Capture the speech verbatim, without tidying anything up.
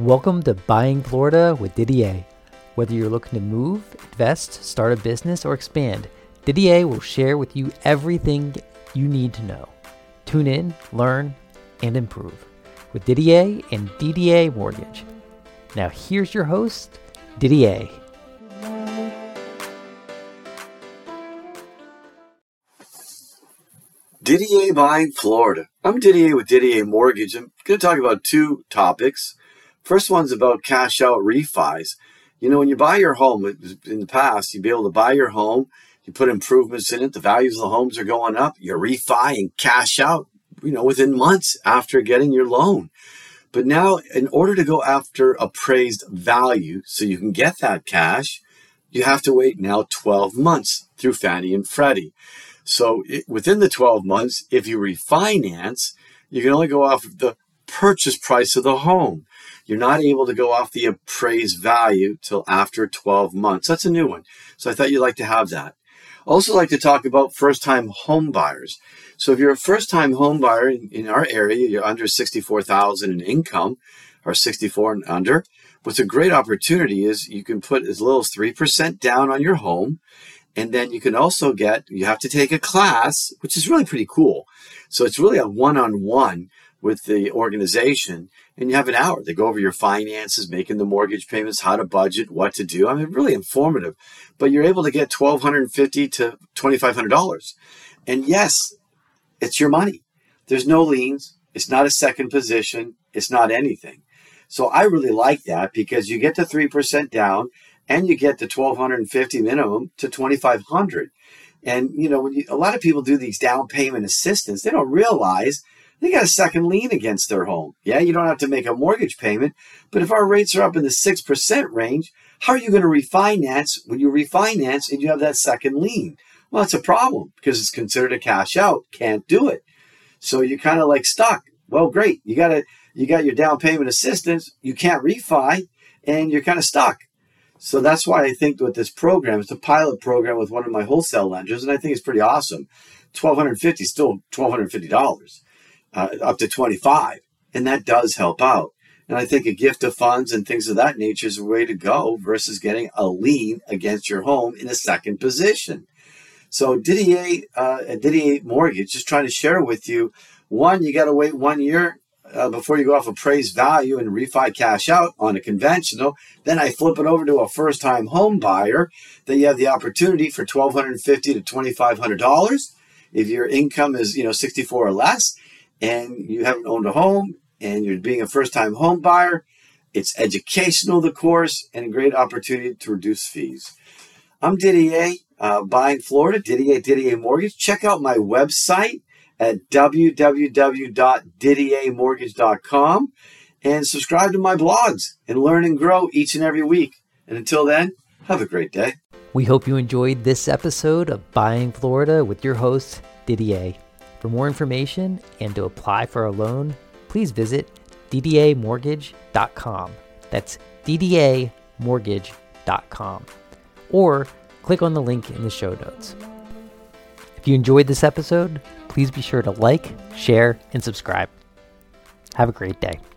Welcome to Buying Florida with Didier. Whether you're looking to move, invest, start a business, or expand, Didier will share with you everything you need to know. Tune in, learn, and improve with Didier and D D A Mortgage. Now here's your host, Didier. Didier Buying Florida. I'm Didier with Didier Mortgage. I'm going to talk about two topics. First one's about cash out refis. You know, when you buy your home, in the past, you'd be able to buy your home, you put improvements in it, the values of the homes are going up, you refi and cash out, you know, within months after getting your loan. But now, in order to go after appraised value so you can get that cash, you have to wait now twelve months through Fannie and Freddie. So it, within the twelve months, if you refinance, you can only go off of the purchase price of the home. You're not able to go off the appraised value till after twelve months. That's a new one. So I thought you'd like to have that. Also like to talk about first-time home buyers. So if you're a first-time home buyer in, in our area, you're under sixty-four thousand dollars in income or sixty-four and under, what's a great opportunity is you can put as little as three percent down on your home. And then you can also get, you have to take a class, which is really pretty cool. So it's really a one-on-one with the organization. And you have an hour. They go over your finances, making the mortgage payments, how to budget, what to do. I mean, really informative. But you're able to get twelve fifty to twenty-five hundred dollars. And yes, it's your money. There's no liens. It's not a second position. It's not anything. So I really like that because you get the three percent down and you get the twelve fifty minimum to twenty-five hundred. And, you know, when you, a lot of people do these down payment assistance, they don't realize they got a second lien against their home. Yeah, you don't have to make a mortgage payment, but if our rates are up in the six percent range, how are you going to refinance when you refinance and you have that second lien? Well, that's a problem because it's considered a cash out. Can't do it. So you're kind of like stuck. Well, great. You got to, you got your down payment assistance. You can't refi and you're kind of stuck. So that's why I think with this program, it's a pilot program with one of my wholesale lenders, and I think it's pretty awesome. twelve fifty dollars is still twelve fifty dollars. Uh, up to twenty-five, and that does help out. And I think a gift of funds and things of that nature is a way to go versus getting a lien against your home in a second position. So Didier, uh, Didier Mortgage, just trying to share with you, one, you got to wait one year uh, before you go off appraised value and refi cash out on a conventional. Then I flip it over to a first-time home buyer. Then you have the opportunity for twelve fifty to twenty-five hundred dollars. If your income is, you know, sixty-four or less, and you haven't owned a home, and you're being a first-time home buyer, it's educational, the course, and a great opportunity to reduce fees. I'm Didier, uh, Buying Florida, Didier, Didier Mortgage. Check out my website at w w w dot didier mortgage dot com and subscribe to my blogs and learn and grow each and every week. And until then, have a great day. We hope you enjoyed this episode of Buying Florida with your host, Didier. For more information and to apply for a loan, please visit d d a mortgage dot com. That's d d a mortgage dot com. Or click on the link in the show notes. If you enjoyed this episode, please be sure to like, share, and subscribe. Have a great day.